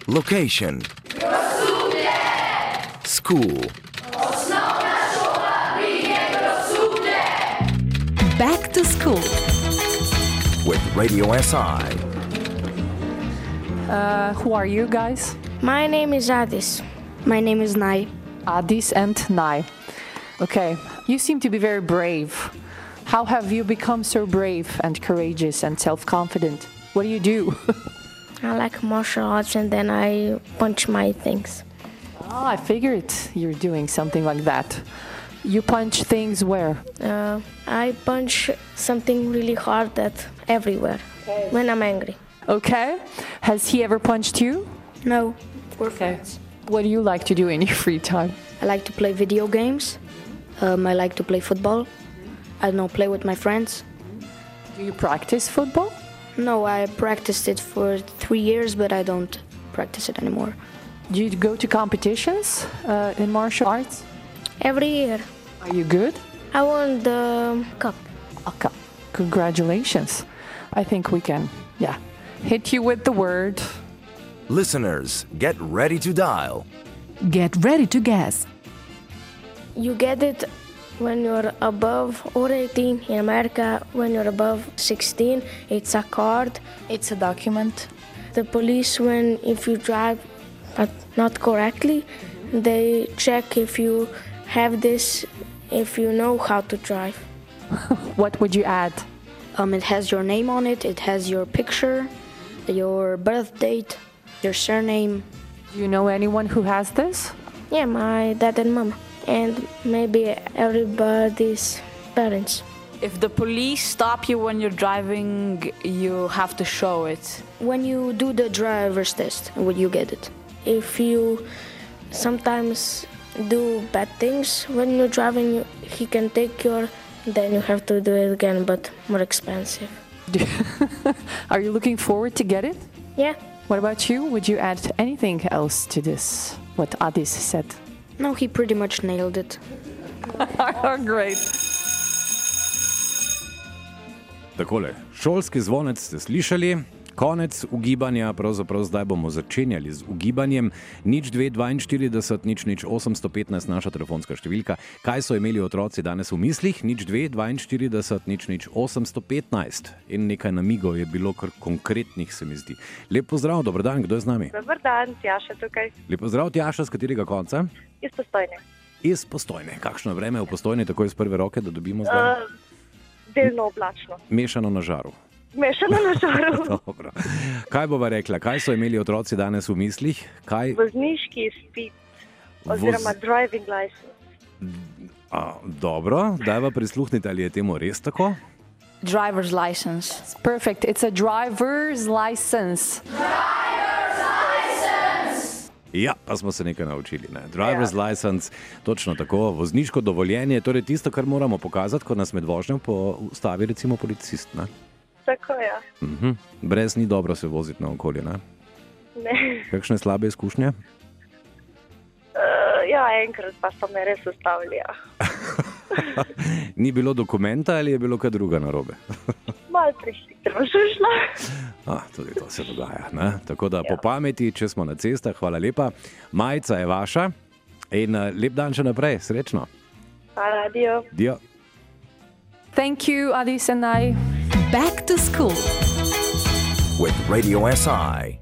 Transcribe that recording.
Location. School. Back to school. With Radio SI. Who are you guys? My name is Adis. My name is Nai. Adis and Nai. Okay, you seem to be very brave. How have you become so brave and courageous and self-confident? What do you do? I like martial arts and then I punch my things. Oh, I figured you're doing something like that. You punch things where? I punch something really hard everywhere when I'm angry. Okay. Has he ever punched you? No, we're friends. What do you like to do in your free time? I like to play video games. I like to play football. I don't know, play with my friends. Do you practice football? No, I practiced it for 3 years, but I don't practice it anymore. Do you go to competitions in martial arts? Every year. Are you good? I won the cup. A cup. Congratulations. I think we can, hit you with the word. Listeners, get ready to dial. Get ready to guess. You get it when you're above or 18. In America, when you're above 16, it's a card. It's a document. The police, if you drive but not correctly, they check if you have this, if you know how to drive. What would you add? It has your name on it. It has your picture, your birth date, your surname. Do you know anyone who has this? Yeah, my dad and mom, and maybe everybody's parents. If the police stop you when you're driving, you have to show it. When you do the driver's test, would you get it? If you sometimes do bad things when you're driving, he can take then you have to do it again, but more expensive. Are you looking forward to get it? Yeah. What about you? Would you add anything else to this, what Adis said? No, he pretty much nailed it. Great. Takole, šolski zvonec ste slišali, konec ugibanja, pravzaprav zdaj bomo začenjali z ugibanjem. 0242 815 naša telefonska številka. Kaj so imeli otroci danes v mislih? 0242 815. In nekaj namigov je bilo kar konkretnih, se mi zdi. Lep pozdrav, dober dan, kdo je z nami? Dobar dan, Tjaša tukaj. Lep pozdrav, Tjaša, z katerega konca? Iz Postojne. Iz Postojne. Kakšno vreme v Postojni, tako iz prve roke, da dobimo zdaj? Delno oblačno. Mešano na žaru. Mešano na žaru. Dobro. Kaj bova rekla? Kaj so imeli otroci danes v mislih? Vozniški izpit oziroma driving license. Dobro, dajva prisluhniti, ali je temu res tako? Driver's license. It's perfect. It's a driver's license. Ja, pa smo se nekaj naučili. Ne? Driver's license, točno tako, vozniško dovoljenje, torej tisto, kar moramo pokazati, ko nas med vožnjo ustavi recimo policist. Ne? Tako, ja. Brez ni dobro se voziti na okolje, ne? Ne. Kakšne slabe izkušnje? Enkrat pa so me res ustavili, ja. Ni bilo dokumenta ali je bilo kaj druga narobe? Malo prehitro šla. Tudi to se dogaja, ne? Tako da po pameti, če smo na cestah, hvala lepa. Majica je vaša in lep dan še naprej, srečno. Hvala, dio. Dio. Thank you, Adis and I. Back to school. With Radio SI.